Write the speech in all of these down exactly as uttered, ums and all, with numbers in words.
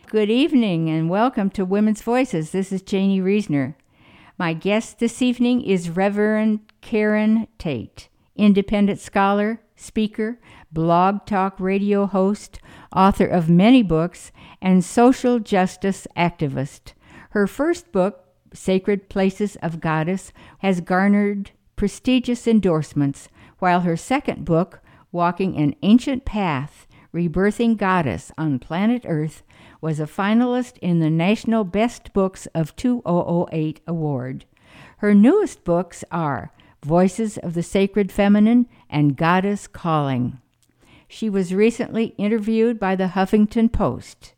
Good evening and welcome to Women's Voices. This is Janie Reisner. My guest this evening is Reverend Karen Tate, independent scholar, speaker, blog talk radio host, author of many books, and social justice activist. Her first book, Sacred Places of Goddess, has garnered prestigious endorsements, while her second book, Walking an Ancient Path, Rebirthing Goddess on Planet Earth, was a finalist in the National Best Books of two thousand eight award. Her newest books are Voices of the Sacred Feminine and Goddess Calling. She was recently interviewed by the Huffington Post.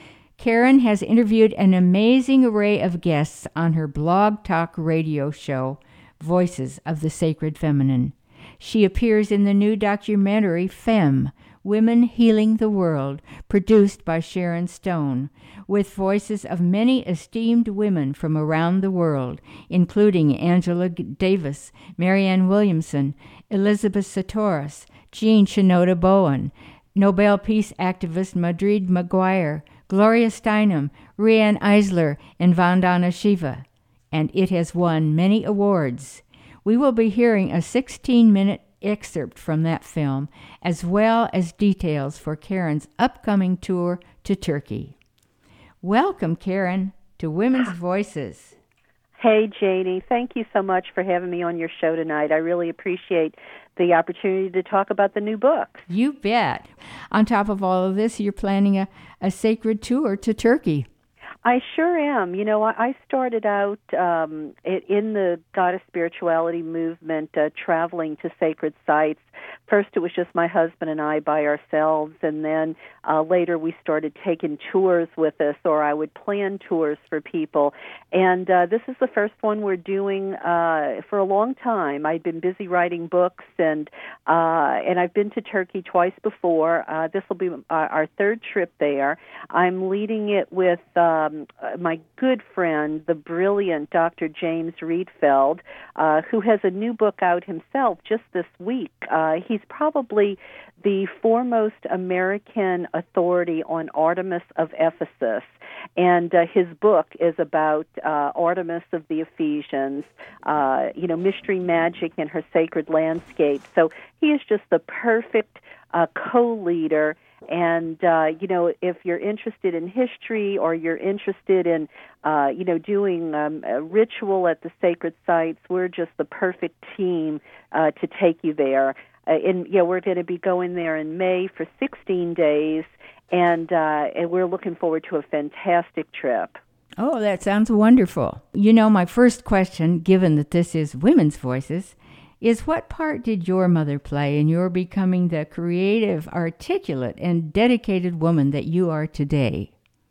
Karen has interviewed an amazing array of guests on her blog talk radio show, Voices of the Sacred Feminine. She appears in the new documentary Femme, Women Healing the World, produced by Sharon Stone, with voices of many esteemed women from around the world, including Angela Davis, Marianne Williamson, Elizabeth Sattouris, Jean Shinoda Bowen, Nobel Peace activist Madrid Maguire, Gloria Steinem, Riane Eisler, and Vandana Shiva. And it has won many awards. We will be hearing a sixteen-minute excerpt from that film, as well as details for Karen's upcoming tour to Turkey. Welcome, Karen, to Women's Voices. Hey, Janie. Thank you so much for having me on your show tonight. I really appreciate the opportunity to talk about the new book. You bet. On top of all of this, you're planning a, a sacred tour to Turkey. I sure am. You know, I started out um, in the goddess spirituality movement, uh, traveling to sacred sites. First, it was just my husband and I by ourselves, and then uh, later we started taking tours with us, or I would plan tours for people. And uh, this is the first one we're doing uh, for a long time. I'd been busy writing books, and uh, and I've been to Turkey twice before. Uh, this will be our, our third trip there. I'm leading it with um, my good friend, the brilliant Doctor James Riedfeld, uh, who has a new book out himself just this week. Uh, he's probably the foremost American authority on Artemis of Ephesus, and uh, his book is about uh, Artemis of the Ephesians, uh, you know, mystery magic and her sacred landscape. So he is just the perfect uh, co-leader. And, uh, you know, if you're interested in history or you're interested in, uh, you know, doing um, a ritual at the sacred sites, we're just the perfect team uh, to take you there. Uh, and, yeah, we're going to be going there in May for sixteen days, and, uh, and we're looking forward to a fantastic trip. Oh, that sounds wonderful. You know, my first question, given that this is Women's Voices, is what part did your mother play in your becoming the creative, articulate, and dedicated woman that you are today?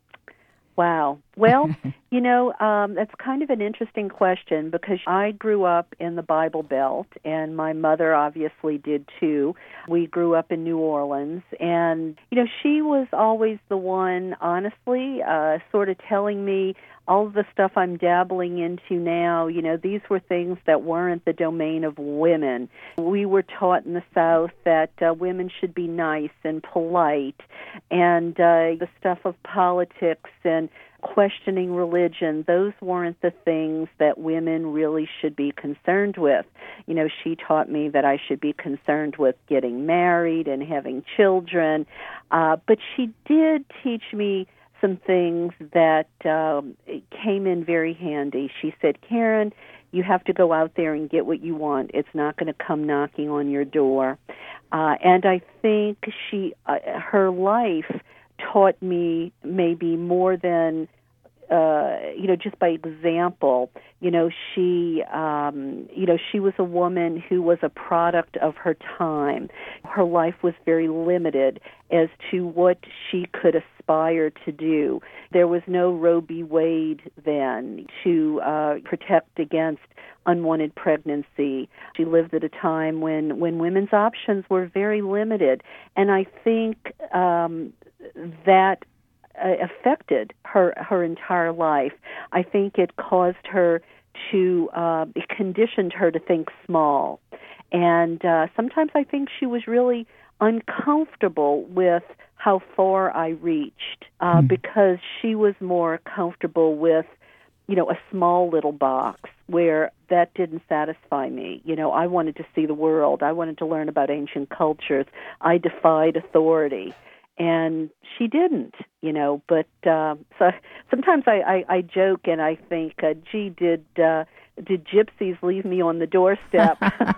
Wow. Well, you know, um, that's kind of an interesting question because I grew up in the Bible Belt, and my mother obviously did too. We grew up in New Orleans, and, you know, she was always the one, honestly, uh, sort of telling me all of the stuff I'm dabbling into now. You know, these were things that weren't the domain of women. We were taught in the South that uh, women should be nice and polite, and uh, the stuff of politics and questioning religion, those weren't the things that women really should be concerned with. You know, she taught me that I should be concerned with getting married and having children, uh, but she did teach me some things that um, came in very handy. She said, Karen, you have to go out there and get what you want. It's not going to come knocking on your door. Uh, and I think she, uh, her life taught me maybe more than, uh, you know, just by example. You know, she, um, you know, she was a woman who was a product of her time. Her life was very limited as to what she could aspire to do. There was no Roe v. Wade then to uh, protect against unwanted pregnancy. She lived at a time when, when women's options were very limited. And I think um, that uh, affected her, her entire life. I think it caused her to, uh, it conditioned her to think small. And uh, sometimes I think she was really uncomfortable with how far I reached uh, Hmm. because she was more comfortable with, you know, a small little box where that didn't satisfy me. You know, I wanted to see the world. I wanted to learn about ancient cultures. I defied authority. And she didn't, you know, but uh, so sometimes I, I, I joke and I think, uh, gee, did uh, did gypsies leave me on the doorstep?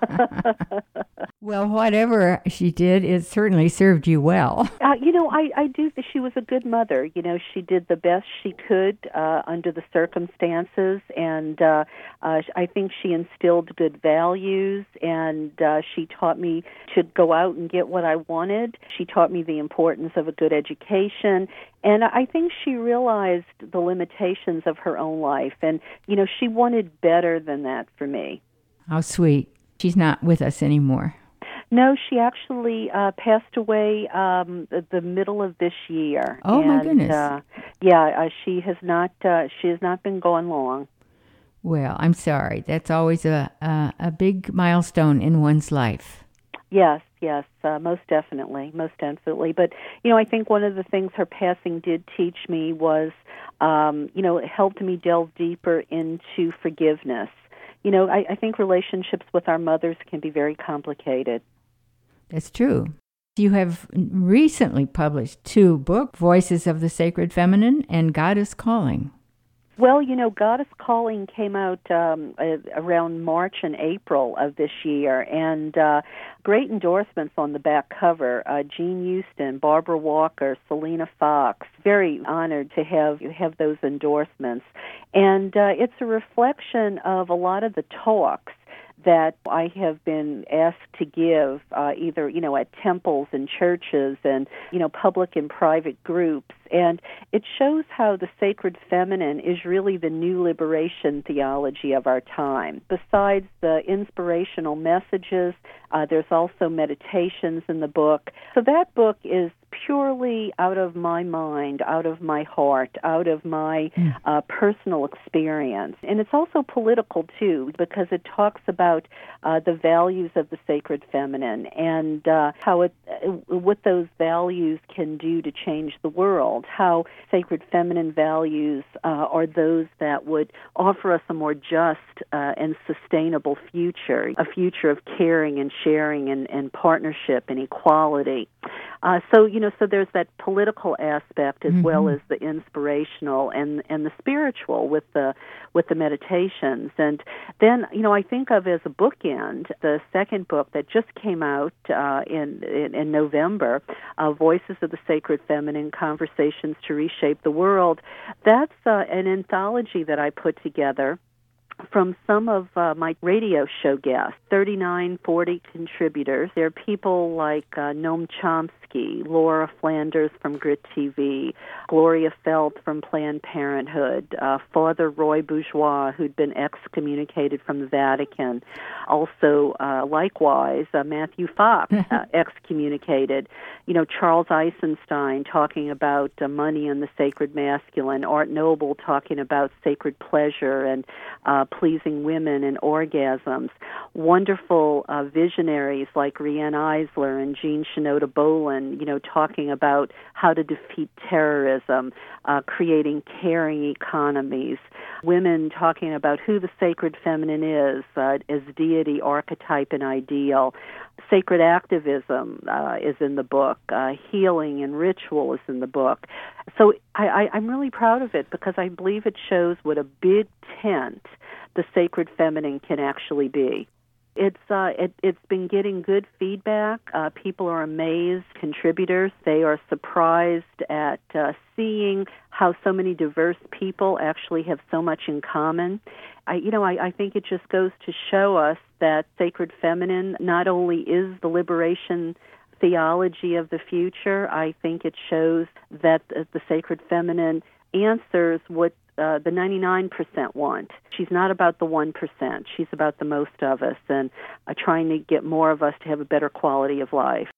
Well, whatever she did, it certainly served you well. Uh, you know, I, I do think she was a good mother. You know, she did the best she could uh, under the circumstances, and uh, uh, I think she instilled good values, and uh, she taught me to go out and get what I wanted. She taught me the importance of a good education, and I think she realized the limitations of her own life, and, you know, she wanted better than that for me. How sweet. She's not with us anymore. No, she actually uh, passed away um, the, the middle of this year. Oh, and, my goodness. Uh, yeah, uh, she has not. Uh, she has not been gone long. Well, I'm sorry. That's always a, a, a big milestone in one's life. Yes, yes, uh, most definitely, most definitely. But, you know, I think one of the things her passing did teach me was, um, you know, it helped me delve deeper into forgiveness. You know, I, I think relationships with our mothers can be very complicated. That's true. You have recently published two books, Voices of the Sacred Feminine and Goddess Calling. Well, you know, Goddess Calling came out um, uh, around March and April of this year, and uh, great endorsements on the back cover. Uh, Jean Houston, Barbara Walker, Selena Fox. Very honored to have have those endorsements. And uh, it's a reflection of a lot of the talks that I have been asked to give, uh, either, you know, at temples and churches and, you know, public and private groups. And it shows how the sacred feminine is really the new liberation theology of our time. Besides the inspirational messages, uh, there's also meditations in the book. So that book is purely out of my mind, out of my heart, out of my uh, personal experience. And it's also political, too, because it talks about uh, the values of the sacred feminine and uh, how it, what those values can do to change the world, how sacred feminine values uh, are those that would offer us a more just uh, and sustainable future, a future of caring and sharing and, and partnership and equality. Uh, so, you know, so there's that political aspect as mm-hmm. well as the inspirational and and the spiritual with the with the meditations. And then, you know, I think of as a bookend the second book that just came out uh, in, in in November, uh, Voices of the Sacred Feminine: Conversations to Reshape the World. That's uh, an anthology that I put together from some of uh, my radio show guests, thirty-nine, forty contributors. There are people like uh, Noam Chomsky, Laura Flanders from Grit T V, Gloria Felt from Planned Parenthood, uh, Father Roy Bourgeois, who'd been excommunicated from the Vatican. Also, uh, likewise, uh, Matthew Fox, uh, excommunicated. You know, Charles Eisenstein talking about uh, money and the sacred masculine, Art Noble talking about sacred pleasure and uh, pleasing women and orgasms. Wonderful uh, visionaries like Rianne Eisler and Jean Shinoda Bolen, you know, talking about how to defeat terrorism, uh, creating caring economies. Women talking about who the sacred feminine is uh, as deity, archetype, and ideal. Sacred activism uh, is in the book. Uh, healing and ritual is in the book. So I, I, I'm really proud of it because I believe it shows what a big tent the sacred feminine can actually be. It's uh, it, it's been getting good feedback. Uh, people are amazed. Contributors, they are surprised at uh, seeing how so many diverse people actually have so much in common. I, you know, I, I think it just goes to show us that sacred feminine not only is the liberation theology of the future, I think it shows that the, the sacred feminine answers what Uh, the ninety-nine percent want. She's not about the one percent. She's about the most of us and uh, trying to get more of us to have a better quality of life.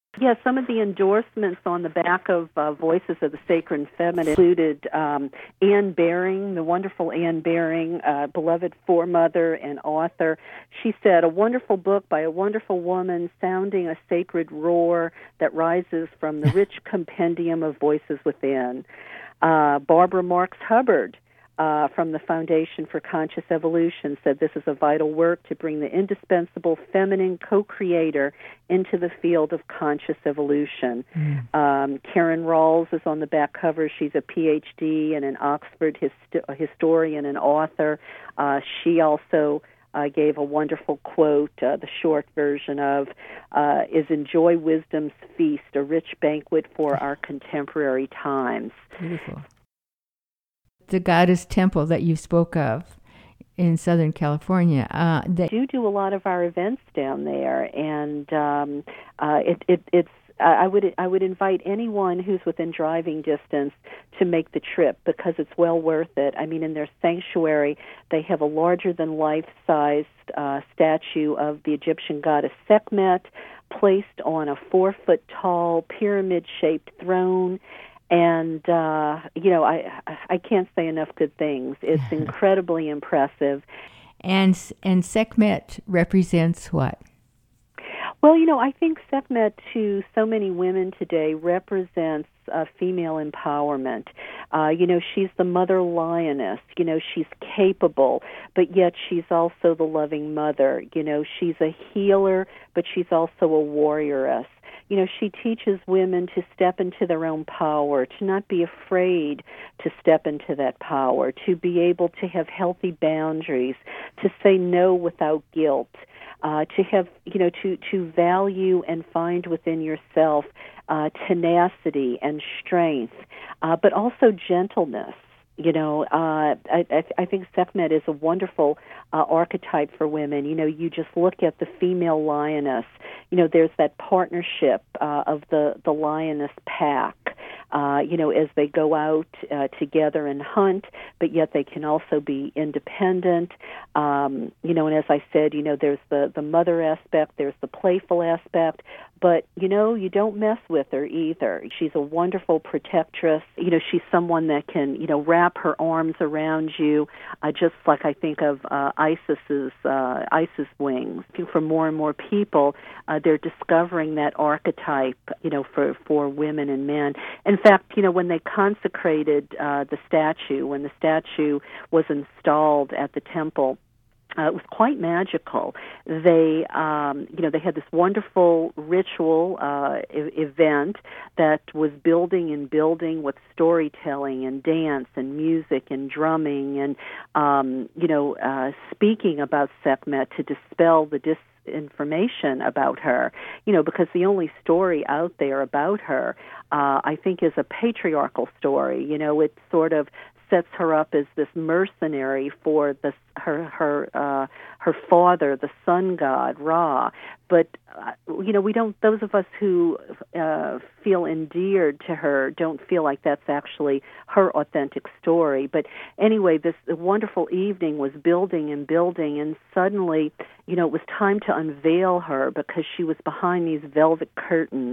Yeah, some of the endorsements on the back of uh, Voices of the Sacred and Feminine included um, Anne Baring, the wonderful Anne Baring, uh, beloved foremother and author. She said, "A wonderful book by a wonderful woman, sounding a sacred roar that rises from the rich compendium of voices within." Uh, Barbara Marx Hubbard, Uh, from the Foundation for Conscious Evolution, said this is a vital work to bring the indispensable feminine co-creator into the field of conscious evolution. Mm. Um, Karen Rawls is on the back cover. She's a P H D and an Oxford hist- historian and author. Uh, she also uh, gave a wonderful quote, uh, the short version of, uh, is "Enjoy wisdom's feast, a rich banquet for our contemporary times." Beautiful. The Goddess Temple that you spoke of in Southern California. Uh, they do do a lot of our events down there, and um, uh, it, it, it's. I would I would invite anyone who's within driving distance to make the trip because it's well worth it. I mean, in their sanctuary, they have a larger than life-sized uh, statue of the Egyptian goddess Sekhmet placed on a four foot tall pyramid-shaped throne. And, uh, you know, I I can't say enough good things. It's incredibly impressive. And and Sekhmet represents what? Well, you know, I think Sekhmet to so many women today represents uh, female empowerment. Uh, you know, she's the mother lioness. You know, she's capable, but yet she's also the loving mother. You know, she's a healer, but she's also a warrioress. You know, she teaches women to step into their own power, to not be afraid to step into that power, to be able to have healthy boundaries, to say no without guilt, uh, to have, you know, to, to value and find within yourself uh, tenacity and strength, uh, but also gentleness. You know, uh, I, I think Sekhmet is a wonderful uh, archetype for women. You know, you just look at the female lioness. You know, there's that partnership uh, of the, the lioness pack, uh, you know, as they go out uh, together and hunt, but yet they can also be independent. Um, you know, and as I said, you know, there's the, the mother aspect, there's the playful aspect, but, you know, you don't mess with her either. She's a wonderful protectress. You know, she's someone that can, you know, wrap her arms around you, uh, just like I think of uh, Isis's uh, Isis wings. I think for more and more people, uh, they're discovering that archetype, you know, for, for women and men. In fact, you know, when they consecrated uh, the statue, when the statue was installed at the temple, Uh, it was quite magical. They, um, you know, they had this wonderful ritual uh, e- event that was building and building with storytelling and dance and music and drumming and, um, you know, uh, speaking about Sekhmet to dispel the disinformation about her. You know, because the only story out there about her, uh, I think, is a patriarchal story. You know, it sort of sets her up as this mercenary for the, her her uh, her father, the sun god Ra. But uh, you know, we don't. Those of us who uh, feel endeared to her don't feel like that's actually her authentic story. But anyway, this wonderful evening was building and building, and suddenly, you know, it was time to unveil her because she was behind these velvet curtains.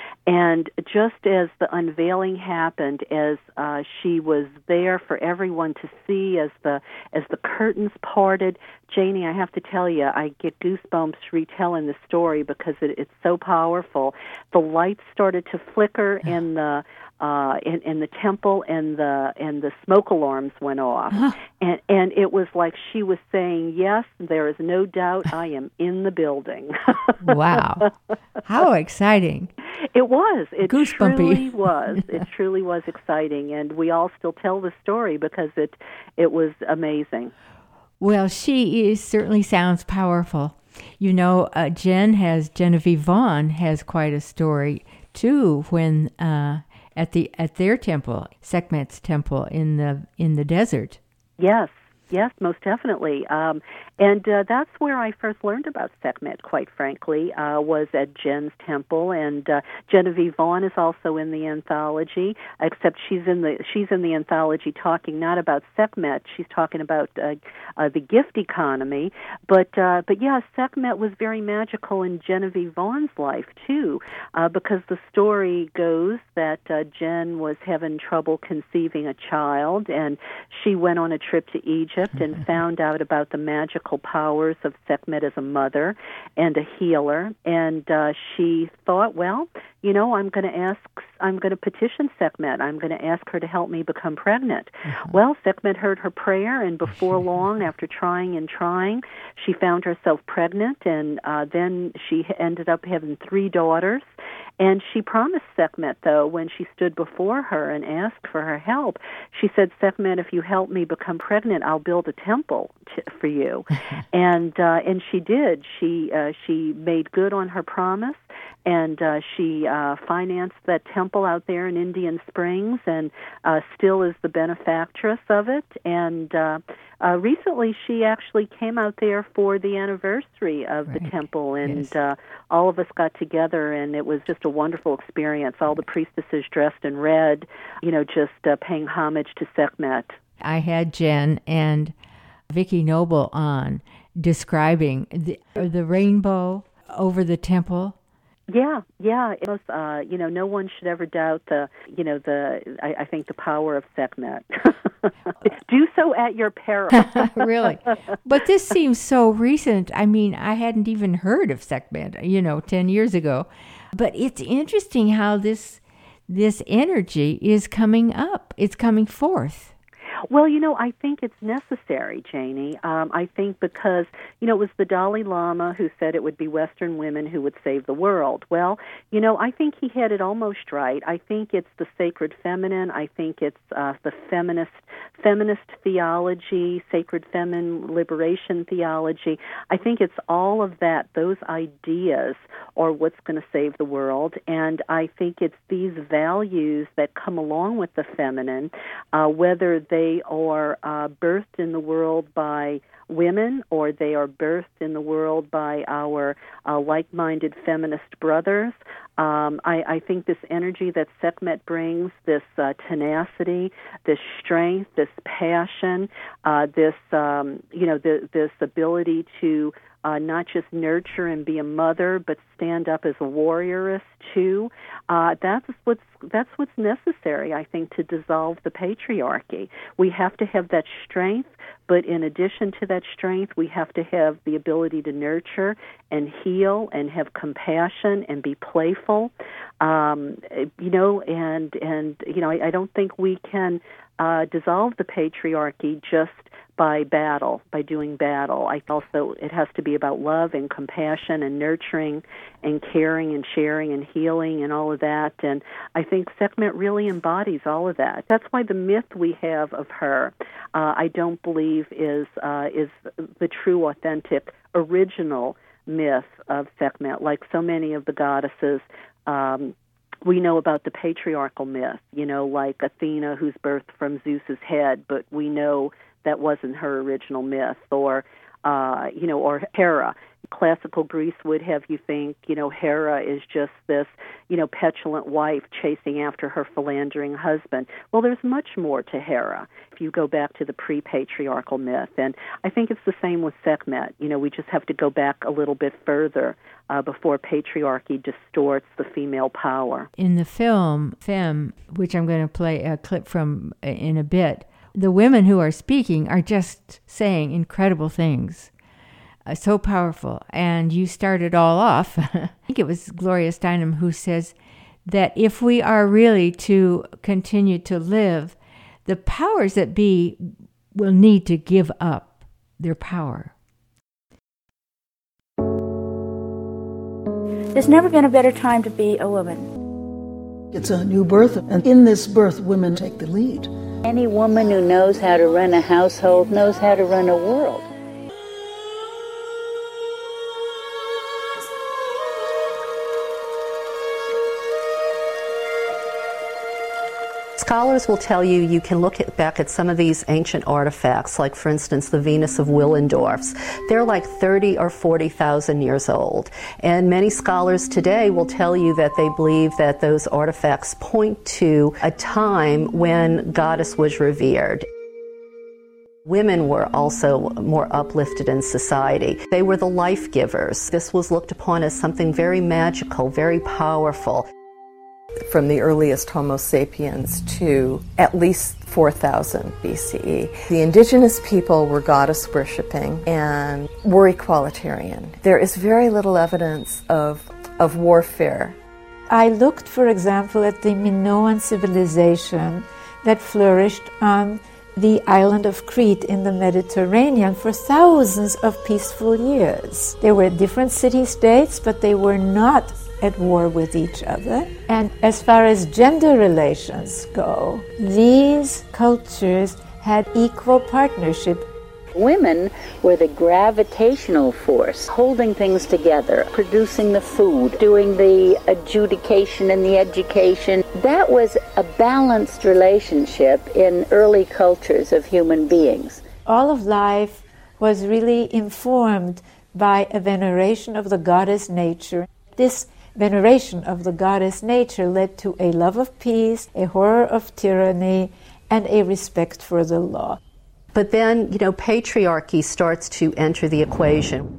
And just as the unveiling happened, as uh, she was there for everyone to see, as the as the curtains parted, Janie, I have to tell you, I get goosebumps retelling the story because it, it's so powerful. The lights started to flicker in the uh, in, in the temple, and the and the smoke alarms went off, uh-huh. and and it was like she was saying, "Yes, there is no doubt, I am in the building." Wow, how exciting! It was. It Goosebumpy. truly was. It truly was exciting, and we all still tell the story because it it was amazing. Well, she is certainly sounds powerful. You know, uh, Jen has Genevieve Vaughn has quite a story too. When uh, at the at their temple, Sekhmet's temple in the in the desert. Yes. Yes, most definitely. Um, and uh, that's where I first learned about Sekhmet, quite frankly, uh, was at Jen's temple. And uh, Genevieve Vaughn is also in the anthology, except she's in the she's in the anthology talking not about Sekhmet, she's talking about uh, uh, the gift economy. But uh, but yeah, Sekhmet was very magical in Genevieve Vaughn's life too, uh, because the story goes that uh, Jen was having trouble conceiving a child, and she went on a trip to Egypt and found out about the magical powers of Sekhmet as a mother and a healer. And uh, she thought, well, you know, I'm going to ask, I'm going to petition Sekhmet. I'm going to ask her to help me become pregnant. Mm-hmm. Well, Sekhmet heard her prayer, and before long, after trying and trying, she found herself pregnant, and uh, then she ended up having three daughters. And she promised Sekhmet, though, when she stood before her and asked for her help, she said, Sekhmet, if you help me become pregnant, I'll build a temple t- for you. and uh, and she did. She uh, she made good on her promise, and uh, she uh, financed that temple out there in Indian Springs, and uh, still is the benefactress of it. And uh, uh, recently, she actually came out there for the anniversary of right. the temple, and yes. uh, all of us got together, and it was just a wonderful experience. All the priestesses dressed in red, you know, just uh, paying homage to Sekhmet. I had Jen and Vicki Noble on describing the, the rainbow over the temple. Yeah, yeah. It was, uh, you know, no one should ever doubt the, you know, the, I, I think the power of Sekhmet. Do so at your peril. Really. But this seems so recent. I mean, I hadn't even heard of Sekhmet, you know, ten years ago. But it's interesting how this this energy is coming up. It's coming forth. Well, you know, I think it's necessary, Janie. Um, I think because, you know, it was the Dalai Lama who said it would be Western women who would save the world. Well, you know, I think he had it almost right. I think it's the sacred feminine. I think it's uh, the feminist feminist theology, sacred feminine liberation theology. I think it's all of that. Those ideas are what's going to save the world. And I think it's these values that come along with the feminine, uh, whether they They are uh, birthed in the world by women, or they are birthed in the world by our uh, like-minded feminist brothers. Um, I, I think this energy that Sekhmet brings, this uh, tenacity, this strength, this passion, uh, this um, you know, the, this ability to Uh, not just nurture and be a mother, but stand up as a warrioress too. Uh, that's what's that's what's necessary, I think, to dissolve the patriarchy. We have to have that strength, but in addition to that strength, we have to have the ability to nurture and heal and have compassion and be playful. Um, you know, and and you know, I, I don't think we can uh, dissolve the patriarchy just by battle, by doing battle. I also, it has to be about love and compassion and nurturing and caring and sharing and healing and all of that. And I think Sekhmet really embodies all of that. That's why the myth we have of her, uh, I don't believe is uh, is the true, authentic, original myth of Sekhmet. Like so many of the goddesses, um, we know about the patriarchal myth, you know, like Athena, who's birthed from Zeus's head, but we know that wasn't her original myth, or, uh, you know, or Hera. Classical Greece would have you think, you know, Hera is just this, you know, petulant wife chasing after her philandering husband. Well, there's much more to Hera if you go back to the pre-patriarchal myth. And I think it's the same with Sekhmet. You know, we just have to go back a little bit further uh, before patriarchy distorts the female power. In the film, Femme, which I'm going to play a clip from in a bit, the women who are speaking are just saying incredible things, uh, so powerful. And you started all off, I think it was Gloria Steinem who says that if we are really to continue to live, the powers that be will need to give up their power. There's never been a better time to be a woman. It's a new birth, and in this birth, women take the lead. Any woman who knows how to run a household knows how to run a world. Scholars will tell you you can look at, back at some of these ancient artifacts, like for instance the Venus of Willendorf's. They're like thirty or forty thousand years old. And many scholars today will tell you that they believe that those artifacts point to a time when Goddess was revered. Women were also more uplifted in society. They were the life givers. This was looked upon as something very magical, very powerful. From the earliest Homo sapiens to at least four thousand B C E. The indigenous people were goddess worshipping and were equalitarian. There is very little evidence of, of warfare. I looked, for example, at the Minoan civilization that flourished on the island of Crete in the Mediterranean for thousands of peaceful years. There were different city-states, but they were not at war with each other. And as far as gender relations go, these cultures had equal partnership. Women were the gravitational force, holding things together, producing the food, doing the adjudication and the education. That was a balanced relationship in early cultures of human beings. All of life was really informed by a veneration of the goddess nature. This veneration of the goddess nature led to a love of peace, a horror of tyranny, and a respect for the law. But then, you know, patriarchy starts to enter the equation.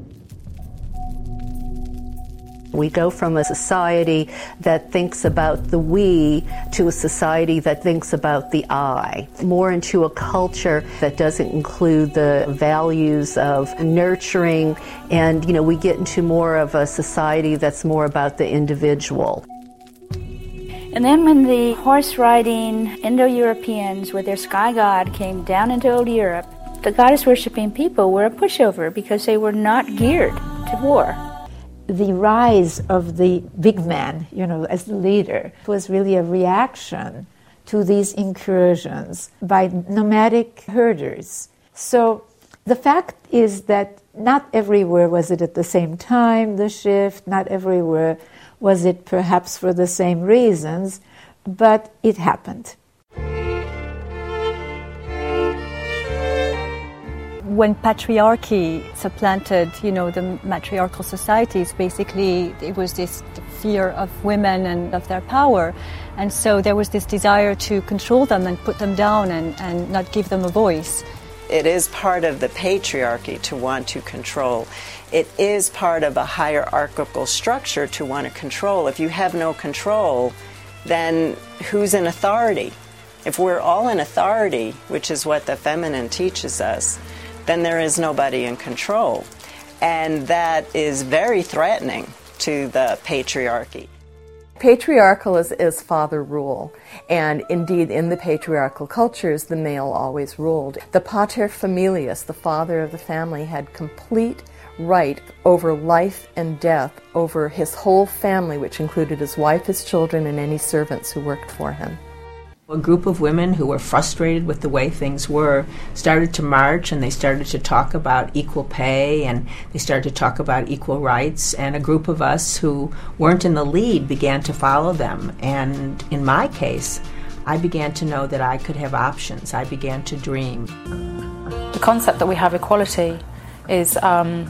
We go from a society that thinks about the we to a society that thinks about the I, more into a culture that doesn't include the values of nurturing, and, you know, we get into more of a society that's more about the individual. And then when the horse-riding Indo-Europeans with their sky god came down into old Europe, the goddess-worshipping people were a pushover because they were not geared to war. The rise of the big man, you know, as the leader, was really a reaction to these incursions by nomadic herders. So the fact is that not everywhere was it at the same time, the shift, not everywhere was it perhaps for the same reasons, but it happened. When patriarchy supplanted, you know, the matriarchal societies, basically it was this fear of women and of their power. And so there was this desire to control them and put them down and, and not give them a voice. It is part of the patriarchy to want to control. It is part of a hierarchical structure to want to control. If you have no control, then who's in authority? If we're all in authority, which is what the feminine teaches us, then there is nobody in control. And that is very threatening to the patriarchy. Patriarchal is, is father rule, and indeed in the patriarchal cultures the male always ruled. The pater familias, the father of the family, had complete right over life and death, over his whole family, which included his wife, his children, and any servants who worked for him. A group of women who were frustrated with the way things were started to march, and they started to talk about equal pay, and they started to talk about equal rights, and a group of us who weren't in the lead began to follow them. And in my case, I began to know that I could have options. I began to dream. The concept that we have equality is um,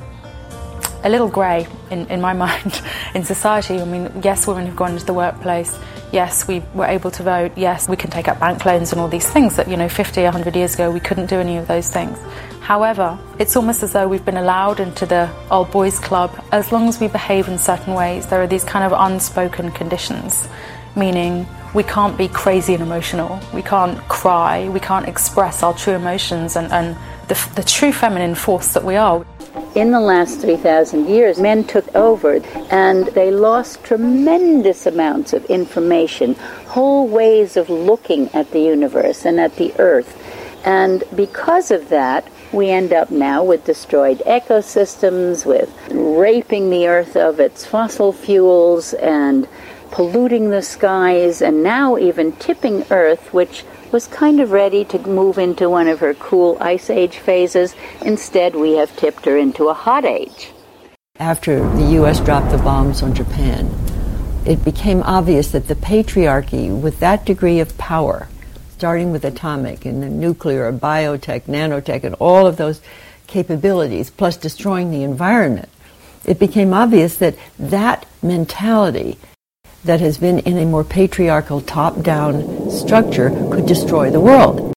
a little grey in, in my mind in society. I mean, yes, women have gone into the workplace. Yes, we were able to vote. Yes, we can take out bank loans and all these things that, you know, fifty, one hundred years ago we couldn't do any of those things. However, it's almost as though we've been allowed into the old boys club. As long as we behave in certain ways, there are these kind of unspoken conditions, meaning we can't be crazy and emotional. We can't cry. We can't express our true emotions and, and the, the true feminine force that we are. In the last three thousand years, men took over and they lost tremendous amounts of information, whole ways of looking at the universe and at the earth. And because of that, we end up now with destroyed ecosystems, with raping the earth of its fossil fuels and polluting the skies, and now even tipping Earth, which was kind of ready to move into one of her cool ice age phases. Instead, we have tipped her into a hot age. After the U S dropped the bombs on Japan, it became obvious that the patriarchy, with that degree of power, starting with atomic and the nuclear, biotech, nanotech, and all of those capabilities, plus destroying the environment, it became obvious that that mentality that has been in a more patriarchal top-down structure could destroy the world.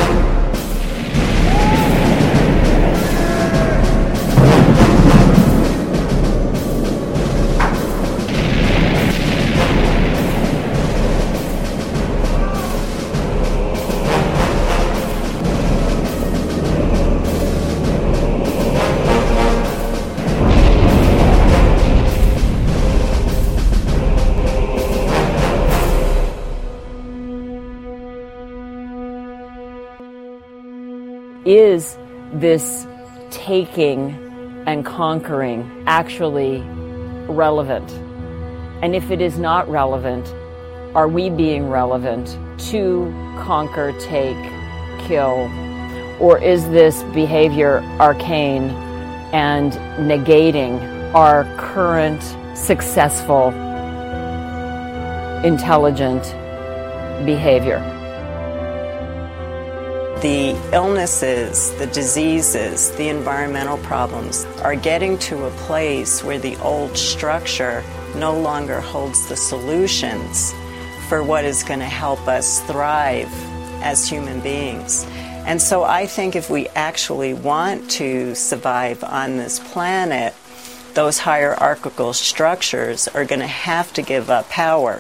Is this taking and conquering actually relevant? And if it is not relevant, are we being relevant to conquer, take, kill? Or is this behavior arcane and negating our current successful, intelligent behavior? The illnesses, the diseases, the environmental problems are getting to a place where the old structure no longer holds the solutions for what is going to help us thrive as human beings. And so I think if we actually want to survive on this planet, those hierarchical structures are going to have to give up power.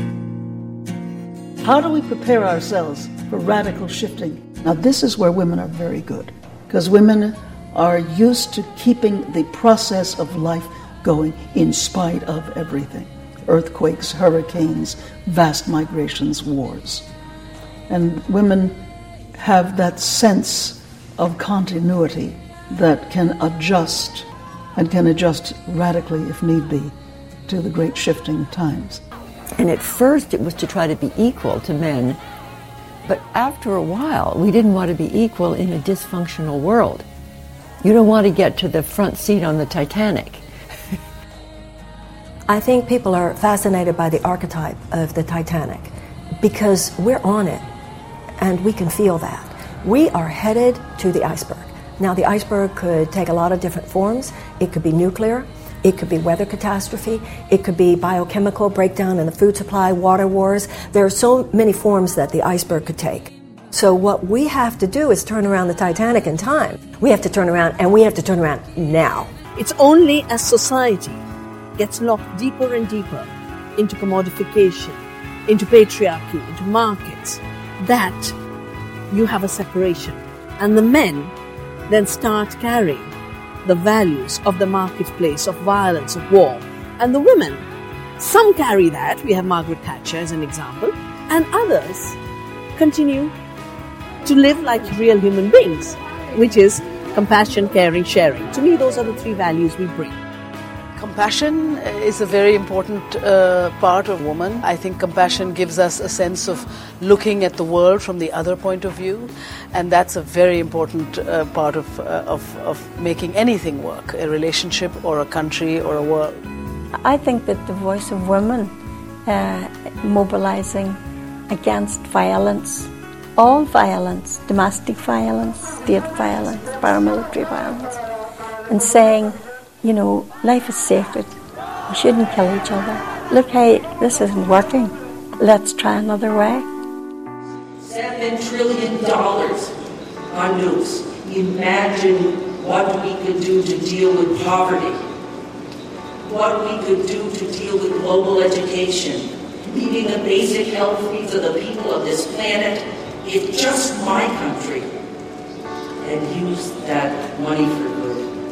How do we prepare ourselves for radical shifting? Now, this is where women are very good, because women are used to keeping the process of life going in spite of everything. Earthquakes, hurricanes, vast migrations, wars. And women have that sense of continuity that can adjust, and can adjust radically if need be, to the great shifting times. And at first it was to try to be equal to men, but after a while we didn't want to be equal in a dysfunctional world. You don't want to get to the front seat on the Titanic. I think people are fascinated by the archetype of the Titanic because we're on it and we can feel that. We are headed to the iceberg. Now, the iceberg could take a lot of different forms. It could be nuclear, it could be weather catastrophe, it could be biochemical breakdown in the food supply, water wars. There are so many forms that the iceberg could take. So what we have to do is turn around the Titanic in time. We have to turn around, and we have to turn around now. It's only as society gets locked deeper and deeper into commodification, into patriarchy, into markets, that you have a separation. And the men then start carrying the values of the marketplace, of violence, of war. And the women, some carry that. We have Margaret Thatcher as an example. And others continue to live like real human beings, which is compassion, caring, sharing. To me, those are the three values we bring. Compassion is a very important uh, part of woman. I think compassion gives us a sense of looking at the world from the other point of view, and that's a very important uh, part of, uh, of, of making anything work, a relationship or a country or a world. I think that the voice of women uh, mobilizing against violence, all violence, domestic violence, state violence, paramilitary violence, and saying, you know, life is sacred. We shouldn't kill each other. Look, hey, this isn't working. Let's try another way. Seven trillion dollars on nukes. Imagine what we could do to deal with poverty. What we could do to deal with global education. Meeting the basic health needs of the people of this planet. If just my country had used that money for good.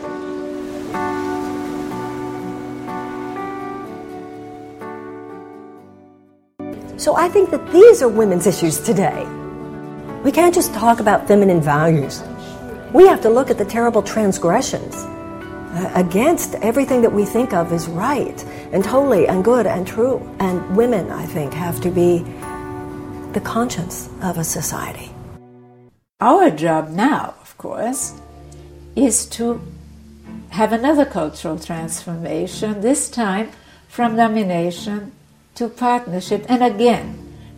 So I think that these are women's issues today. We can't just talk about feminine values. We have to look at the terrible transgressions uh, against everything that we think of as right and holy and good and true. And women, I think, have to be the conscience of a society. Our job now, of course, is to have another cultural transformation, this time from domination to partnership, and again,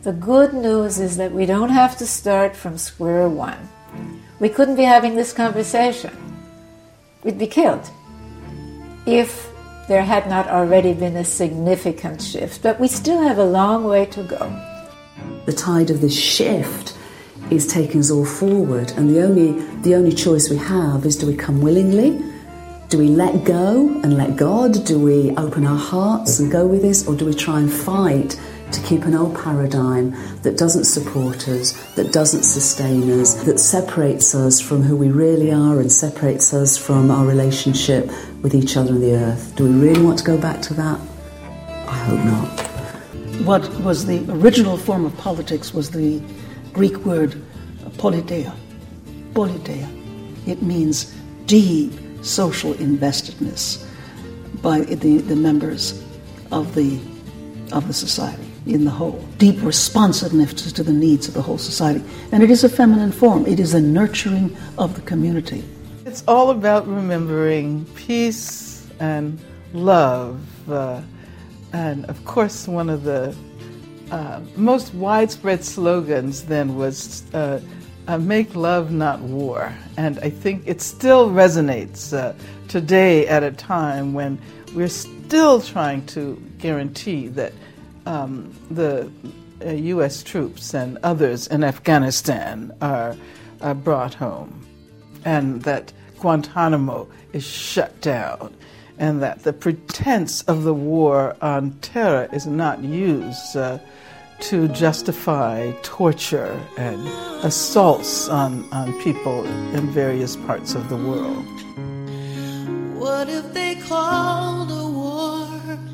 The good news is that we don't have to start from square one. We couldn't be having this conversation. We'd be killed if there had not already been a significant shift. But we still have a long way to go. The tide of this shift is taking us all forward, and the only the only choice we have is, do we come willingly? Do we let go and let God? Do we open our hearts and go with this? Or do we try and fight to keep an old paradigm that doesn't support us, that doesn't sustain us, that separates us from who we really are and separates us from our relationship with each other and the earth? Do we really want to go back to that? I hope not. What was the original form of politics was the Greek word politeia. Politeia. It means deep social investedness by the, the members of the of the society in the whole. Deep responsiveness to the needs of the whole society. And it is a feminine form. It is a nurturing of the community. It's all about remembering peace and love. Uh, and of course, one of the uh, most widespread slogans then was uh, uh, make love, not war. And I think it still resonates uh, today at a time when we're still trying to guarantee that um, the uh, U S troops and others in Afghanistan are, are brought home, and that Guantanamo is shut down, and that the pretense of the war on terror is not used uh, to justify torture and assaults on, on people in various parts of the world. What if they called a war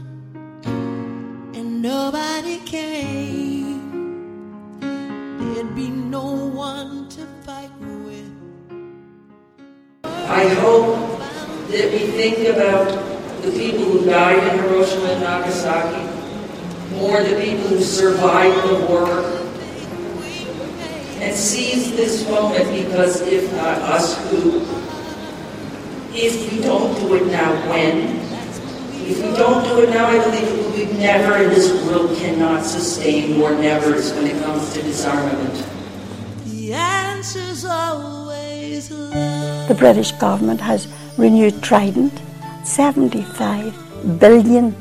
and nobody came? There'd be no one to fight with. I hope that we think about the people who died in Hiroshima and Nagasaki, more the people who survived the war, and seize this moment, because if not us, who? If we don't do it now, when? If we don't do it now, I believe we never in this world cannot sustain more nevers when it comes to disarmament. The answer's always love. The British government has renewed Trident, seventy-five billion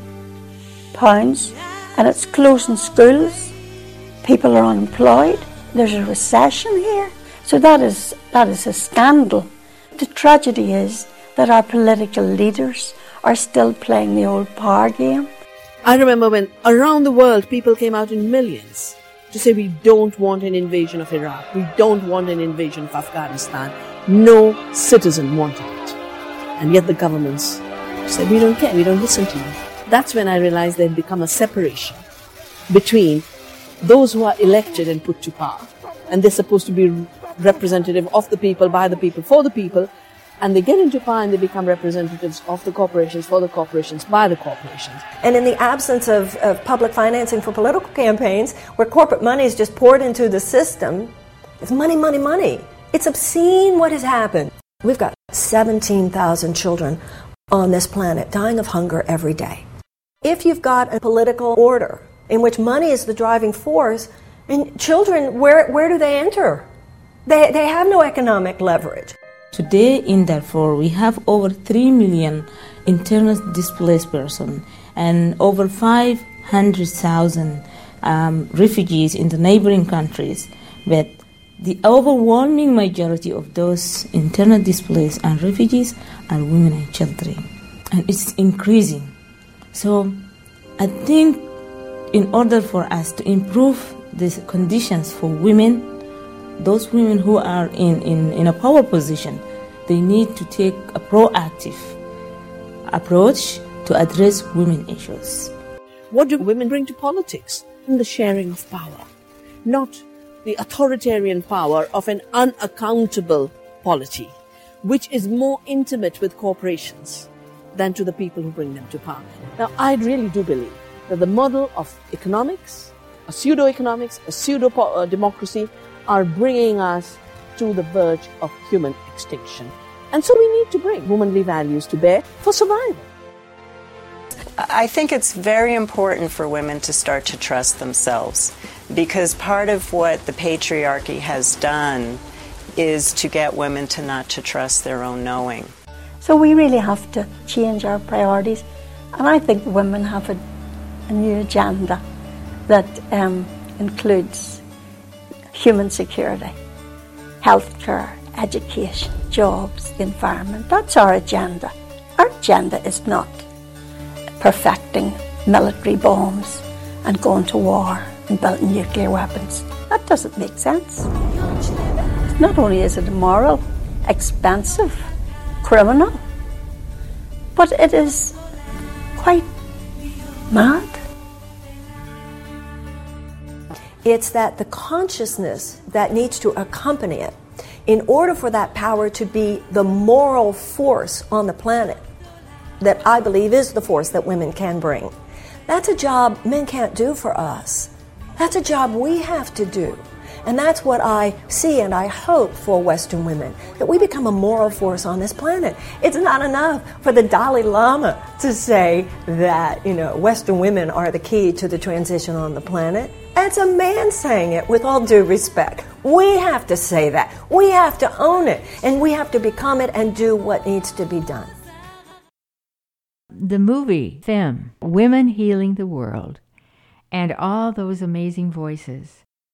pounds, and it's closing schools. People are unemployed. There's a recession here. So that is that is a scandal. The tragedy is that our political leaders are still playing the old power game. I remember when around the world people came out in millions to say we don't want an invasion of Iraq, we don't want an invasion of Afghanistan. No citizen wanted it. And yet the governments said, we don't care, we don't listen to you. That's when I realized there had become a separation between those who are elected and put to power, and they're supposed to be representative of the people, by the people, for the people, and they get into power and they become representatives of the corporations, for the corporations, by the corporations. And in the absence of, of public financing for political campaigns, where corporate money is just poured into the system, it's money, money, money. It's obscene what has happened. We've got seventeen thousand children on this planet dying of hunger every day. If you've got a political order in which money is the driving force, and children, where, where do they enter? They, they have no economic leverage. Today in Darfur, we have over three million internally displaced persons and over five hundred thousand um, refugees in the neighboring countries. But the overwhelming majority of those internally displaced and refugees are women and children. And it's increasing. So I think in order for us to improve these conditions for women, those women who are in, in, in a power position, they need to take a proactive approach to address women issues. What do women bring to politics? The sharing of power, not the authoritarian power of an unaccountable polity, which is more intimate with corporations than to the people who bring them to power. Now, I really do believe that the model of economics, a pseudo-economics, a pseudo-democracy, are bringing us to the verge of human extinction. And so we need to bring womanly values to bear for survival. I think it's very important for women to start to trust themselves. Because part of what the patriarchy has done is to get women to not to trust their own knowing. So we really have to change our priorities. And I think women have a, a new agenda that um, includes human security, healthcare, education, jobs, the environment. That's our agenda. Our agenda is not perfecting military bombs and going to war and building nuclear weapons. That doesn't make sense. Not only is it immoral, expensive, criminal, but it is quite mad. It's that the consciousness that needs to accompany it in order for that power to be the moral force on the planet that I believe is the force that women can bring. That's a job men can't do for us. That's a job we have to do. And that's what I see and I hope for Western women, that we become a moral force on this planet. It's not enough for the Dalai Lama to say that, you know, Western women are the key to the transition on the planet. It's a man saying it with all due respect. We have to say that. We have to own it. And we have to become it and do what needs to be done. The movie, Femme, Women Healing the World, and all those amazing voices.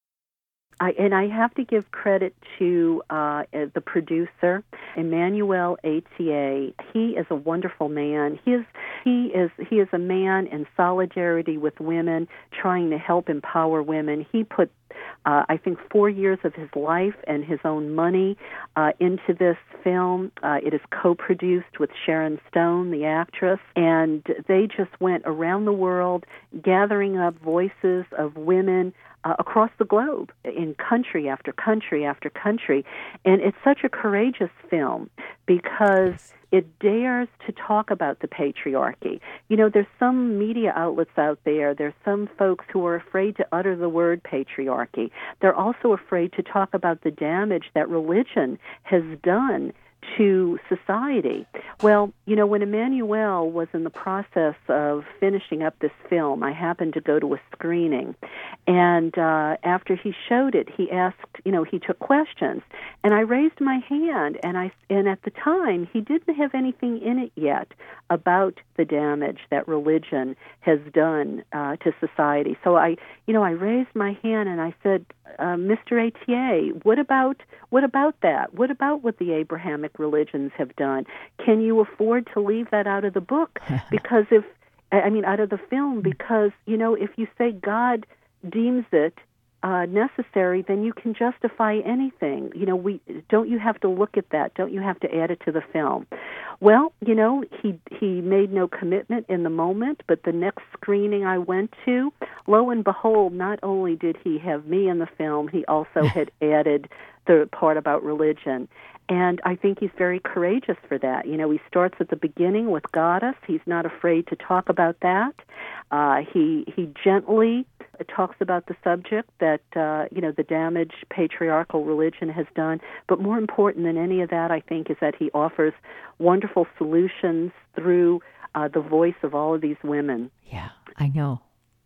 I, and I have to give credit to uh, the producer, Emmanuel Etier. He is a wonderful man. He is he is he is a man in solidarity with women, trying to help empower women. He put, uh, I think, four years of his life and his own money uh, into this film. Uh, it is co-produced with Sharon Stone, the actress, and they just went around the world gathering up voices of women Uh, across the globe, in country after country after country. And it's such a courageous film because it dares to talk about the patriarchy. You know, there's some media outlets out there, there's some folks who are afraid to utter the word patriarchy. They're also afraid to talk about the damage that religion has done to society. Well, you know, when Emmanuel was in the process of finishing up this film, I happened to go to a screening, and uh, after he showed it, he asked, you know, he took questions, and I raised my hand, and I, and at the time, he didn't have anything in it yet about the damage that religion has done uh, to society. So I, you know, I raised my hand and I said, uh, Mister Etier, what about what about that? What about what the Abrahamic religions have done? Can you afford to leave that out of the book? Because if, I mean, out of the film, because, you know, if you say God deems it uh, necessary, then you can justify anything. You know, we don't you have to look at that? Don't you have to add it to the film? Well, you know, he he made no commitment in the moment, but the next screening I went to, lo and behold, not only did he have me in the film, he also had added the part about religion. And I think he's very courageous for that. You know, he starts at the beginning with Goddess. He's not afraid to talk about that. Uh, he he gently talks about the subject that, uh, you know, the damage patriarchal religion has done. But more important than any of that, I think, is that he offers wonderful solutions through uh, the voice of all of these women. Yeah, I know.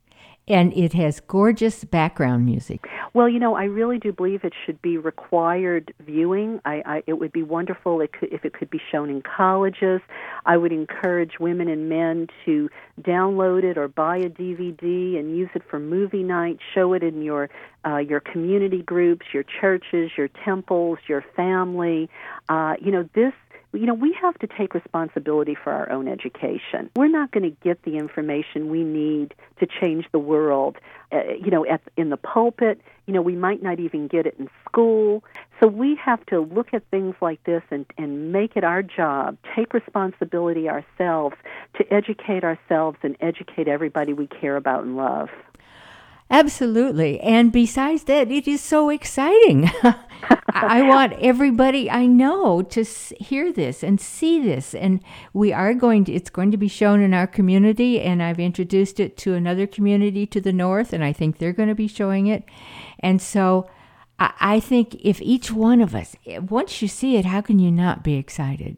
And it has gorgeous background music. Well, you know, I really do believe it should be required viewing. I, I, it would be wonderful it could, if it could be shown in colleges. I would encourage women and men to download it or buy a D V D and use it for movie night. Show it in your uh, your community groups, your churches, your temples, your family. Uh, you know, this. You know, we have to take responsibility for our own education. We're not going to get the information we need to change the world, uh, you know, at, in the pulpit. You know, we might not even get it in school. So we have to look at things like this and, and make it our job, take responsibility ourselves to educate ourselves and educate everybody we care about and love. Absolutely. And besides that, it is so exciting. I want everybody I know to hear this and see this. And we are going to, it's going to be shown in our community, and I've introduced it to another community to the north, and I think they're going to be showing it. And so I, I think if each one of us, once you see it, how can you not be excited?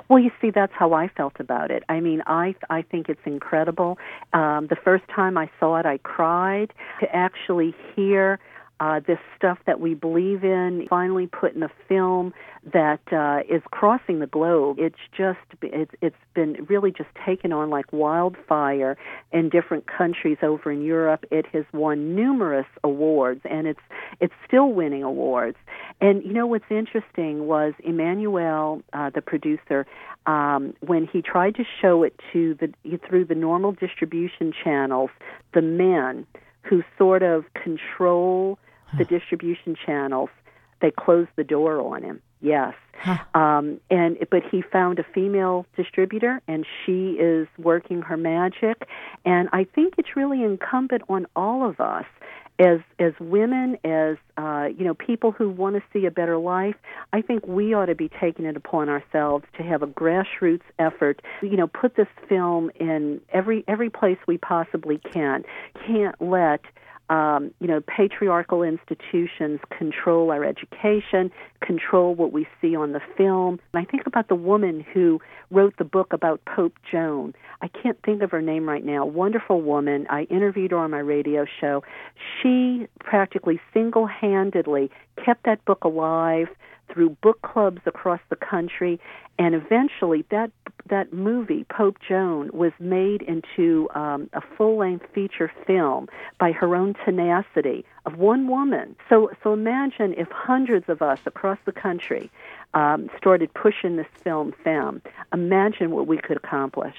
Well, you see, that's how I felt about it. I mean, I I think it's incredible. Um, the first time I saw it, I cried. To actually hear uh, this stuff that we believe in finally put in a film that uh, is crossing the globe. It's just it's it's been really just taken on like wildfire in different countries over in Europe. It has won numerous awards, and it's it's still winning awards. And you know what's interesting was Emmanuel, uh, the producer, um, when he tried to show it to the through the normal distribution channels, the men who sort of control the distribution channels, they closed the door on him. Yes. Huh. Um, and but he found a female distributor, and she is working her magic. And I think it's really incumbent on all of us as as women, as uh, you know, people who want to see a better life. I think we ought to be taking it upon ourselves to have a grassroots effort. You know, put this film in every every place we possibly can. Can't let Um, you know, patriarchal institutions control our education, control what we see on the film. And I think about the woman who wrote the book about Pope Joan. I can't think of her name right now. Wonderful woman. I interviewed her on my radio show. She practically single-handedly kept that book alive through book clubs across the country, and eventually that that movie, Pope Joan, was made into um, a full-length feature film by her own tenacity of one woman. So, so imagine if hundreds of us across the country um, started pushing this film Femme. Imagine what we could accomplish.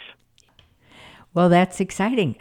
Well, that's exciting,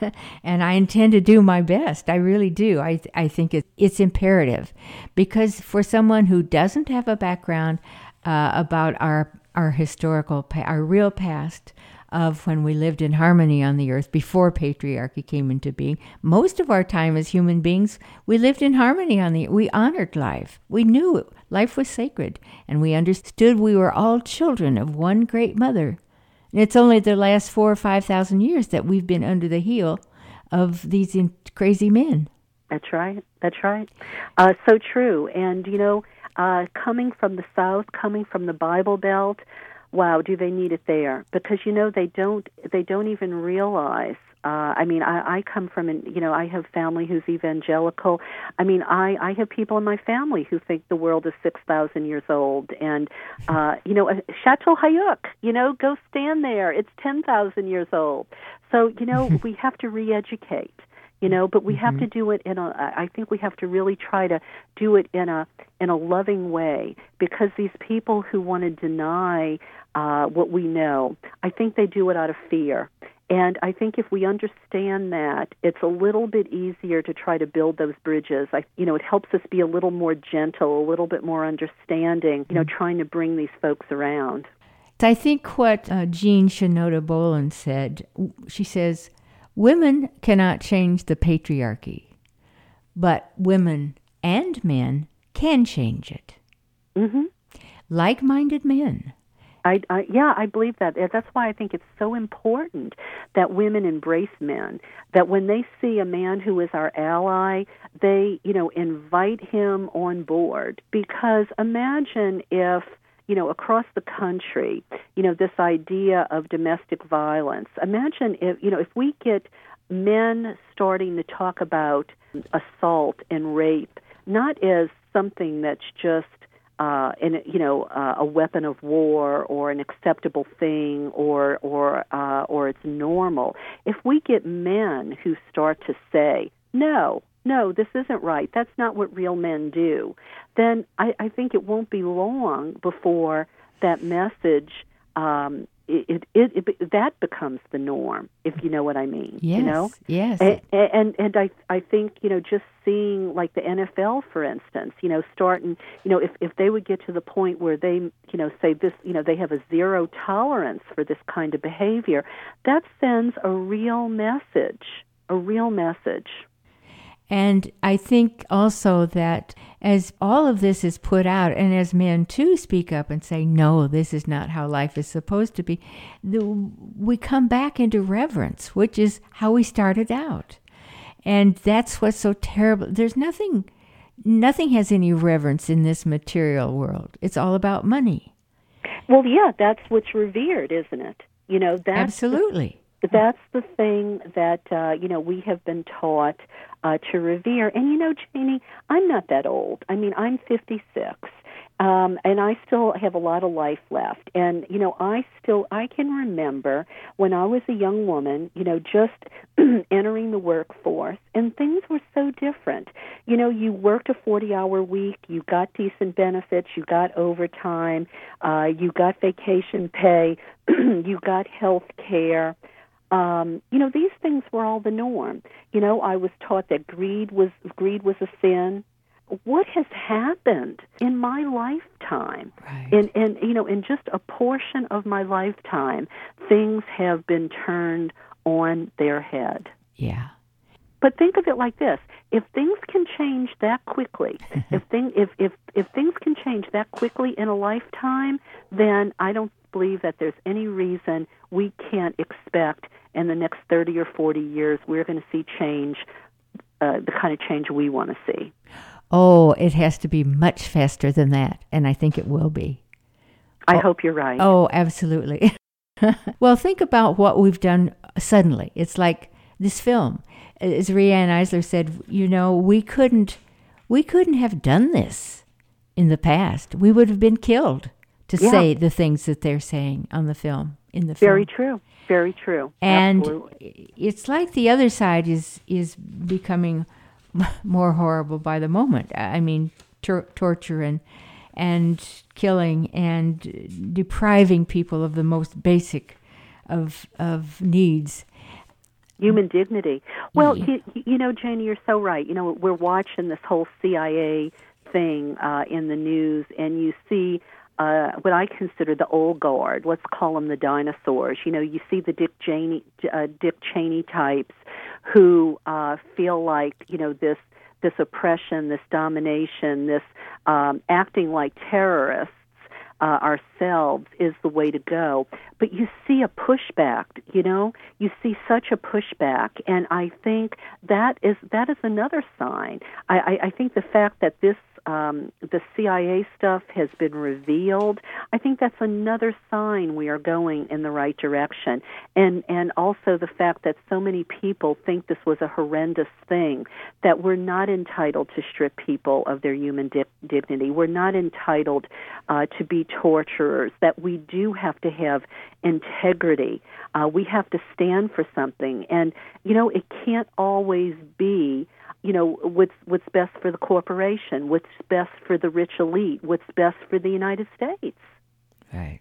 and I intend to do my best. I really do. I I think it, it's imperative, because for someone who doesn't have a background uh, about our our historical, our real past of when we lived in harmony on the earth before patriarchy came into being, most of our time as human beings, we lived in harmony on the. We honored life. We knew life was sacred, and we understood we were all children of one great mother. And it's only the last four or five thousand years that we've been under the heel of these in- crazy men. That's right. That's right. Uh, so true. And, you know, uh, coming from the South, coming from the Bible Belt, wow, do they need it there? Because, you know, they don't, they don't even realize. Uh, I mean, I, I come from, an, you know, I have family who's evangelical. I mean, I, I have people in my family who think the world is six thousand years old. And, uh, you know, Chateau Hayuk, you know, go stand there. It's ten thousand years old. So, you know, we have to re-educate, you know, but we mm-hmm. have to do it in a, I think we have to really try to do it in a, in a loving way, because these people who want to deny uh, what we know, I think they do it out of fear. And I think if we understand that, it's a little bit easier to try to build those bridges. I, you know, it helps us be a little more gentle, a little bit more understanding, you know, trying to bring these folks around. I think what uh, Jean Shinoda Bolen said, she says, women cannot change the patriarchy, but women and men can change it. Mm-hmm. Like-minded men. I, I, yeah, I believe that. That's why I think it's so important that women embrace men, that when they see a man who is our ally, they, you know, invite him on board. Because imagine if, you know, across the country, you know, this idea of domestic violence, imagine if, you know, if we get men starting to talk about assault and rape, not as something that's just Uh, in you know uh, a weapon of war or an acceptable thing or or uh, or it's normal. If we get men who start to say, no, no, this isn't right, that's not what real men do, then I, I think it won't be long before that message um, it, it, it, it that becomes the norm, if you know what I mean. Yes, you know? yes. And and, and I I think, you know, just seeing like the N F L, for instance, you know, starting, you know, if, if they would get to the point where they, you know, say this, you know, they have a zero tolerance for this kind of behavior, that sends a real message, a real message. And I think also that as all of this is put out, and as men too speak up and say, no, this is not how life is supposed to be, the, we come back into reverence, which is how we started out. And that's what's so terrible. There's nothing, nothing has any reverence in this material world. It's all about money. Well, yeah, that's what's revered, isn't it? You know, that's Absolutely. The, that's the thing that, uh, you know, we have been taught uh, to revere. And, you know, Janie, I'm not that old. I mean, I'm fifty-six. Um, and I still have a lot of life left. And, you know, I still, I can remember when I was a young woman, you know, just entering the workforce, and things were so different. You know, you worked a forty-hour week, you got decent benefits, you got overtime, uh, you got vacation pay, you got health care. Um, you know, these things were all the norm. You know, I was taught that greed was greed was a sin. What has happened in my lifetime? Right. In, in, you know, in just a portion of my lifetime, things have been turned on their head. Yeah. But think of it like this: if things can change that quickly, if thing, if, if if things can change that quickly in a lifetime, then I don't believe that there's any reason we can't expect in the next thirty or forty years we're going to see change, uh, the kind of change we want to see. Oh, it has to be much faster than that, and I think it will be. I oh, hope you're right. Oh, absolutely. Well, think about what we've done suddenly. It's like this film. As Riane Eisler said, you know, we couldn't, we couldn't have done this in the past. We would have been killed to Yeah. say the things that they're saying on the film, in the Very film. true. Very true. And Absolutely. it's like the other side is is becoming more horrible by the moment. I mean, tor- torture and and killing and depriving people of the most basic of of needs. Human dignity. Well, Yeah. you, you know, Janie, you're so right. You know, we're watching this whole C I A thing uh, in the news, and you see uh, what I consider the old guard. Let's call them the dinosaurs. You know, you see the Dick Cheney, uh, Dick Cheney types who uh, feel like, you know, this this oppression, this domination, this um, acting like terrorists uh, ourselves is the way to go. But you see a pushback, you know, you see such a pushback, and I think that is that is another sign. I, I, I think the fact that this um, the C I A stuff has been revealed, I think that's another sign we are going in the right direction. And and also the fact that so many people think this was a horrendous thing, that we're not entitled to strip people of their human di- dignity. We're not entitled uh, to be torturers, that we do have to have integrity. Uh, we have to stand for something. And, you know, it can't always be, you know, what's what's best for the corporation, what's best for the rich elite, what's best for the United States. Right.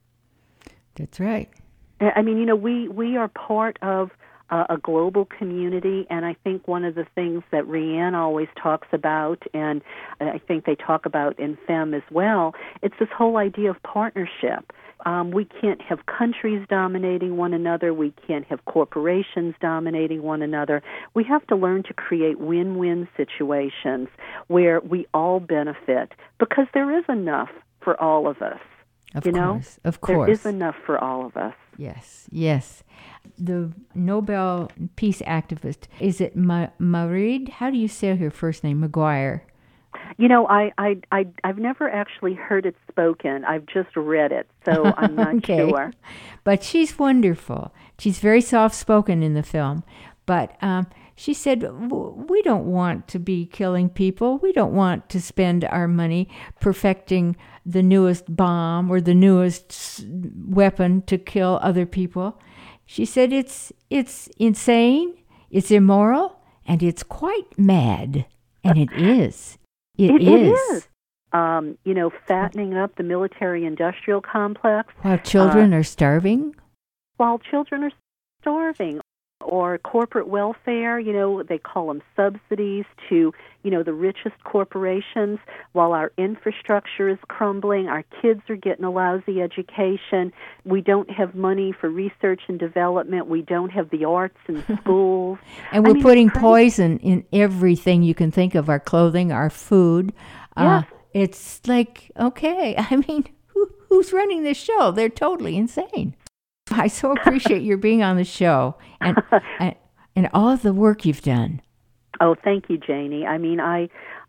That's right. I mean, you know, we, we are part of uh, a global community, and I think one of the things that Riane always talks about, and I think they talk about in FEM as well, it's this whole idea of partnership. Um, we can't have countries dominating one another. We can't have corporations dominating one another. We have to learn to create win-win situations where we all benefit, because there is enough for all of us. Of you course, know? of course. There is enough for all of us. Yes, yes. The Nobel Peace activist, is it Ma- Mairead? How do you say her first name? Maguire. You know, I, I, I, I've never actually heard it spoken. I've just read it, so I'm not okay. sure. But she's wonderful. She's very soft-spoken in the film. But um, she said, we don't want to be killing people. We don't want to spend our money perfecting the newest bomb or the newest weapon to kill other people. She said it's it's insane, it's immoral, and it's quite mad. And it is. It, it is. It is. Um, you know, fattening up the military-industrial complex. While children uh, are starving? While children are starving. Or corporate welfare, you know, they call them subsidies to, you know, the richest corporations, while our infrastructure is crumbling, our kids are getting a lousy education, we don't have money for research and development, we don't have the arts in schools. And we're I mean, putting poison in everything you can think of, our clothing, our food. Yes. Uh, it's like, okay, I mean, who, who's running this show? They're totally insane. I so appreciate your being on the show and, and and all of the work you've done. Oh, thank you, Janie. I mean, I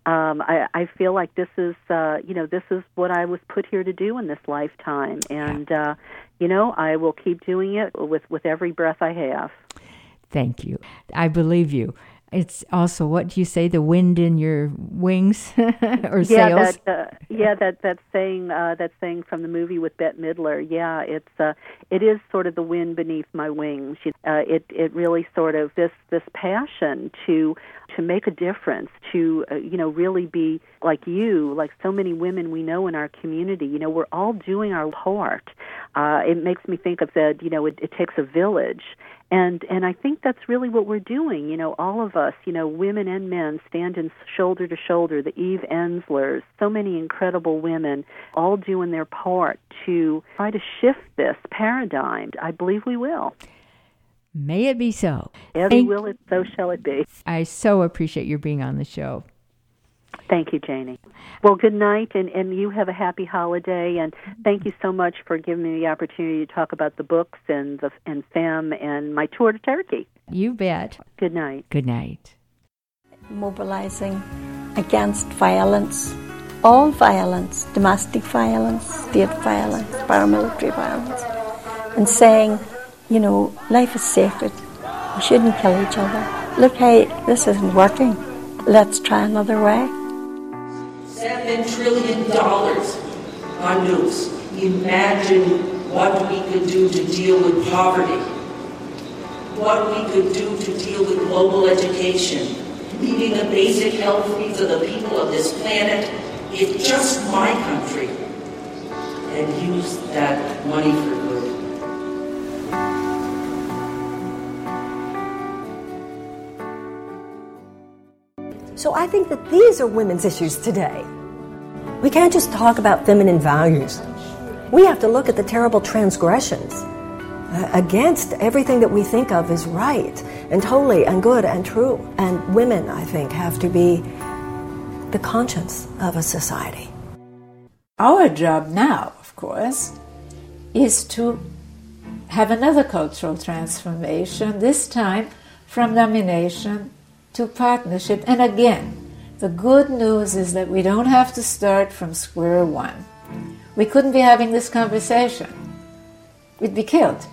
Um, I, I feel like this is, uh, you know, this is what I was put here to do in this lifetime, and uh, you know, I will keep doing it with with every breath I have. Thank you. I believe you. It's also, what do you say, the wind in your wings or yeah, sails? That, uh, yeah, that that saying, uh, that saying from the movie with Bette Midler. Yeah, it's uh, it is sort of the wind beneath my wings. Uh, it it really sort of this this passion to to make a difference, to uh, you know really be like you, like so many women we know in our community. You know, we're all doing our part. Uh, it makes me think of that. You know, it, it takes a village. And and I think that's really what we're doing. You know, all of us, you know, women and men stand in shoulder to shoulder, the Eve Enslers, so many incredible women, all doing their part to try to shift this paradigm. I believe we will. May it be so. As we will it, so shall it be. I so appreciate your being on the show. Thank you, Janie. Well, good night, and, and you have a happy holiday, and thank you so much for giving me the opportunity to talk about the books and the and FEM and my tour to Turkey. You bet. Good night. Good night. Mobilizing against violence, all violence, domestic violence, state violence, paramilitary violence, and saying, you know, life is sacred. We shouldn't kill each other. Look, hey, this isn't working. Let's try another way. Seven trillion dollars on nukes. Imagine what we could do to deal with poverty, what we could do to deal with global education, meeting the basic health needs of the people of this planet, if just my country had used that money for good. So I think that these are women's issues today. We can't just talk about feminine values. We have to look at the terrible transgressions uh, against everything that we think of as right and holy and good and true. And women, I think, have to be the conscience of a society. Our job now, of course, is to have another cultural transformation, this time from domination to partnership. And again, the good news is that we don't have to start from square one. We couldn't be having this conversation. We'd be killed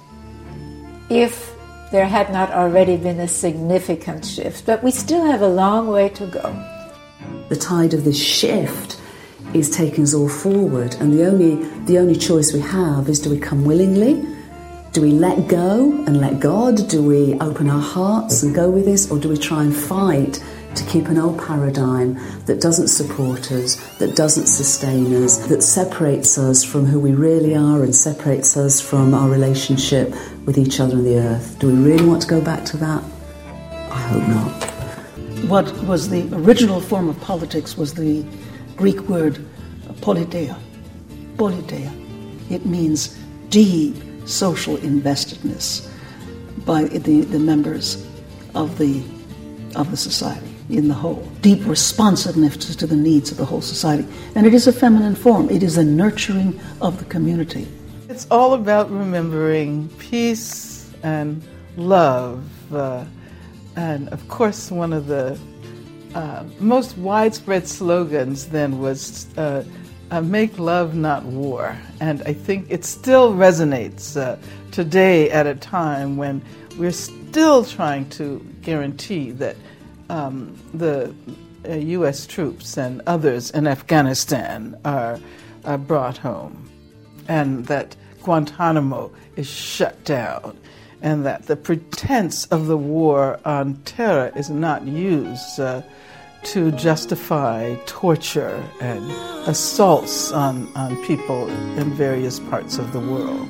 if there had not already been a significant shift. But we still have a long way to go. The tide of this shift is taking us all forward, and the only the only choice we have is, do we come willingly? Do we let go and let God? Do we open our hearts and go with this? Or do we try and fight to keep an old paradigm that doesn't support us, that doesn't sustain us, that separates us from who we really are and separates us from our relationship with each other and the earth? Do we really want to go back to that? I hope not. What was the original form of politics was the Greek word politeia. Politeia. It means deep social investedness by the, the members of the of the society in the whole. Deep responsiveness to the needs of the whole society. And it is a feminine form. It is a nurturing of the community. It's all about remembering peace and love. Uh, and of course, one of the uh, most widespread slogans then was uh, Uh, make love, not war. And I think it still resonates uh, today at a time when we're still trying to guarantee that um, the uh, U S troops and others in Afghanistan are, are brought home, and that Guantanamo is shut down, and that the pretense of the war on terror is not used uh, to justify torture and assaults on, on people in various parts of the world.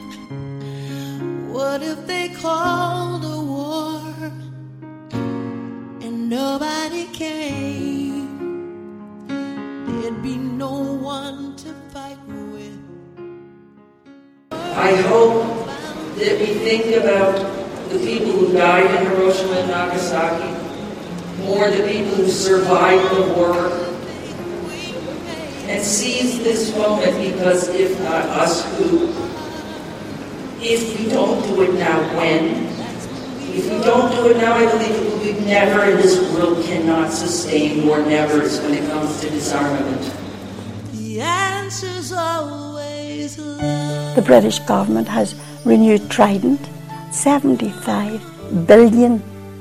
What if they called a war and nobody came? There'd be no one to fight with. I hope that we think about the people who died in Hiroshima and Nagasaki, more the people who survived the war, and seize this moment, because if not us, who? If we don't do it now, when? If we don't do it now, I believe it will be never, and this world cannot sustain more nevers when it comes to disarmament. The answer's always love. The British government has renewed Trident, seventy-five billion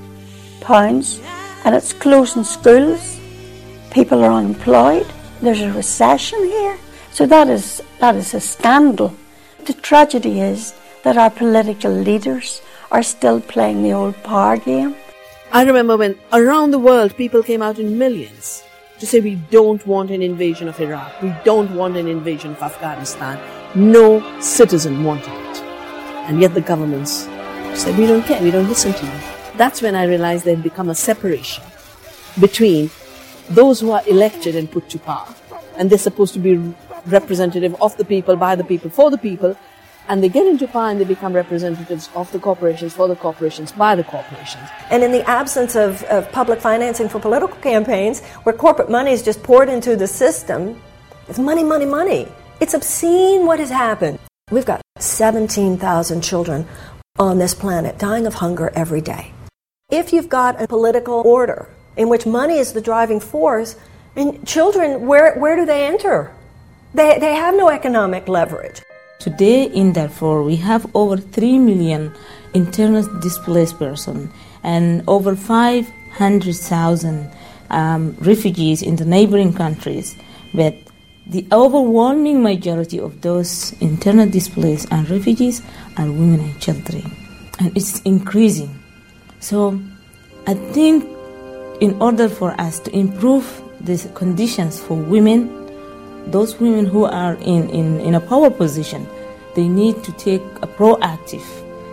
pounds, and it's closing schools. People are unemployed. There's a recession here. So that is that is a scandal. The tragedy is that our political leaders are still playing the old power game. I remember when around the world people came out in millions to say we don't want an invasion of Iraq, we don't want an invasion of Afghanistan. No citizen wanted it. And yet the governments said we don't care, we don't listen to you. That's when I realized there had become a separation between those who are elected and put to power, and they're supposed to be representative of the people, by the people, for the people, and they get into power and they become representatives of the corporations, for the corporations, by the corporations. And in the absence of, of public financing for political campaigns, where corporate money is just poured into the system, it's money, money, money. It's obscene what has happened. We've got seventeen thousand children on this planet dying of hunger every day. If you've got a political order in which money is the driving force, and children, where, where do they enter? They, they have no economic leverage. Today in Darfur, we have over three million internally displaced persons and over five hundred thousand um, refugees in the neighboring countries. But the overwhelming majority of those internally displaced and refugees are women and children. And it's increasing. So I think in order for us to improve these conditions for women, those women who are in, in, in a power position, they need to take a proactive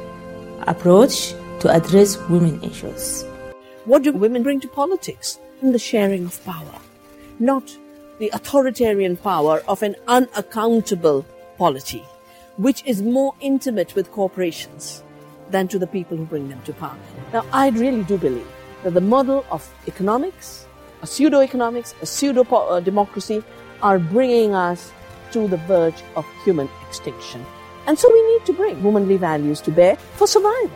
approach to address women issues. What do women bring to politics? In the sharing of power, not the authoritarian power of an unaccountable polity, which is more intimate with corporations than to the people who bring them to power. Now, I really do believe that the model of economics, a pseudo-economics, a pseudo-democracy, are bringing us to the verge of human extinction. And so we need to bring womanly values to bear for survival.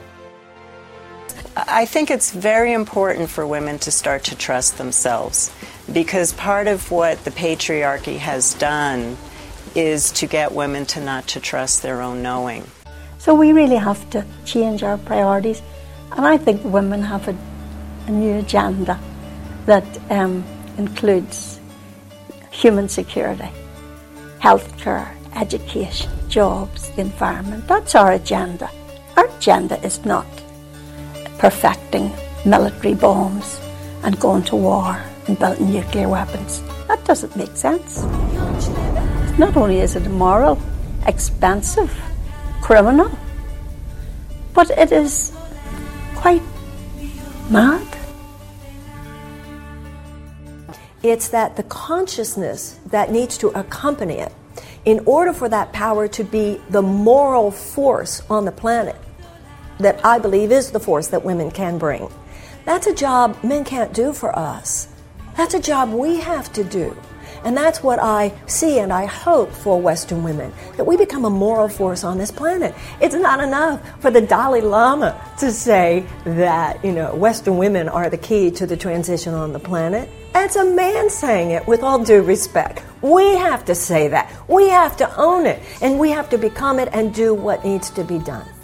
I think it's very important for women to start to trust themselves, because part of what the patriarchy has done is to get women to not to trust their own knowing. So we really have to change our priorities. And I think women have a, a new agenda that um, includes human security, healthcare, education, jobs, the environment. That's our agenda. Our agenda is not perfecting military bombs and going to war and building nuclear weapons. That doesn't make sense. Not only is it immoral, expensive, criminal, but it is quite mad. It's that the consciousness that needs to accompany it in order for that power to be the moral force on the planet that I believe is the force that women can bring. That's a job men can't do for us. That's a job we have to do. And that's what I see and I hope for Western women, that we become a moral force on this planet. It's not enough for the Dalai Lama to say that, you know, Western women are the key to the transition on the planet. It's a man saying it, with all due respect. We have to say that. We have to own it. And we have to become it and do what needs to be done.